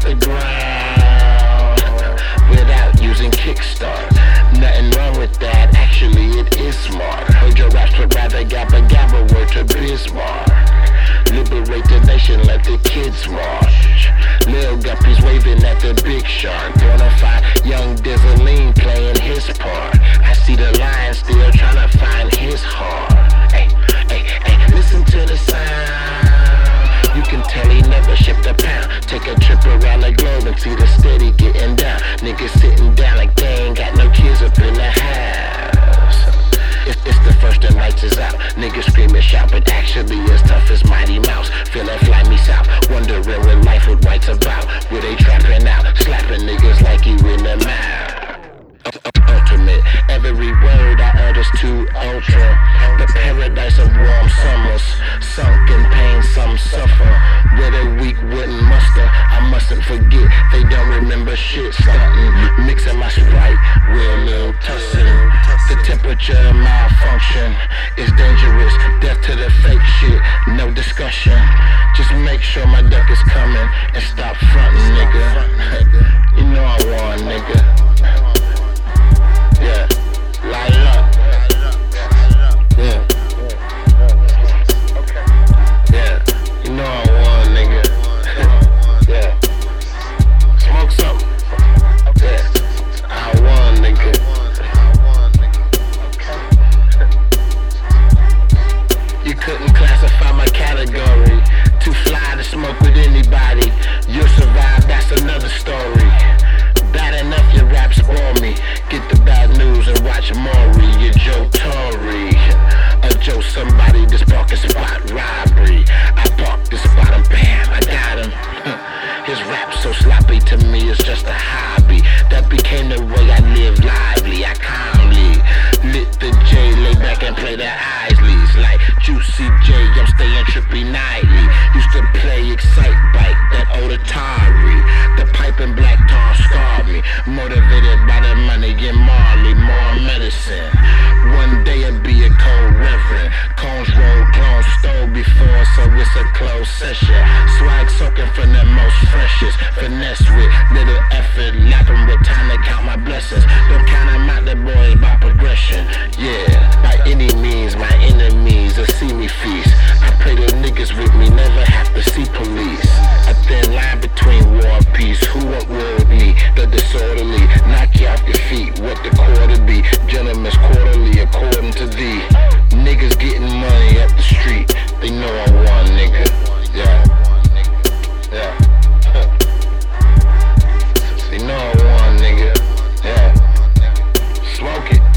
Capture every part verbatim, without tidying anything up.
the ground without using Kickstart. Nothing wrong with that, actually it is smart. Heard your raps would rather gabba gabba word to Bismarck. Liberate the nation, let the kids march. Lil Guppies waving at the big shark. Bonafide young Dizzaline playing his part. I see the lion still trying to find his heart. Hey, hey, hey, listen to the sound. You can tell he never shipped a pound. Take a trip around the globe and see the steady getting down. Niggas sitting down like they ain't got no kids up in the house. It's, it's the first and lights is out. Niggas scream and shout, but actually as tough as Mighty Mouse. Feeling fly me south, wondering what life with whites about. Where they trapping out, slapping niggas like you in the mouth. Ultimate, every word I utter's too ultra. The paradise of warm summers, sunk in pain, some suffer. Where the weak wouldn't muster, I mustn't forget they don't remember shit. Stunting, mixing my Sprite with a little tussin'. The temperature malfunction is dangerous. Death to the fake shit, no discussion. Just make sure my duck is coming and stop frontin', nigga. You know I won, nigga. Yeah, light it up. Yeah, yeah, you know I won, nigga. Yeah, smoke something. Yeah, I won, nigga. You couldn't classify my category. Too fly to smoke with anybody. You'll survive, that's another story. Bad enough your raps bore me. Get the bad news and watch Maury. You're Joe Torre. A Joe somebody, this parking spot robbery. I parked this spot and bam, I got him. His rap so sloppy to me, it's just a hobby. That became the way I live lively. I calmly lit the J, lay back and play the Isleys. Like Juicy J, I'm staying trippy nightly. Used to play Excite Bike, that old Atari. The pipe and black tar scarred me. Motivated by the money and Marley, more medicine. One day I'll be a cold reverend. Cones roll, clones stole before, so it's a closed session. Swag soaking from the most freshest. Finesse with little effort, lapping with time to count my blessings. Don't count them out, the boys by progression. Yeah, by any means, my enemies will see me feast. I pray the niggas with me never have to see police. A thin line between war and peace. Who want war with me? The disorderly, knock you off your feet. What the quarter be? Gentlemen's quarterly, according to thee. Niggas getting money up the street. They know I won, nigga. Yeah, yeah. They know I won, nigga. Yeah. Smoke it.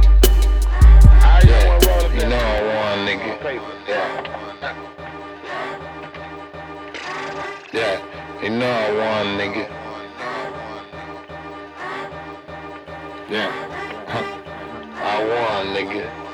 Yeah. You know I won, nigga. Yeah. Yeah. You know I won, nigga. Yeah. I won, nigga.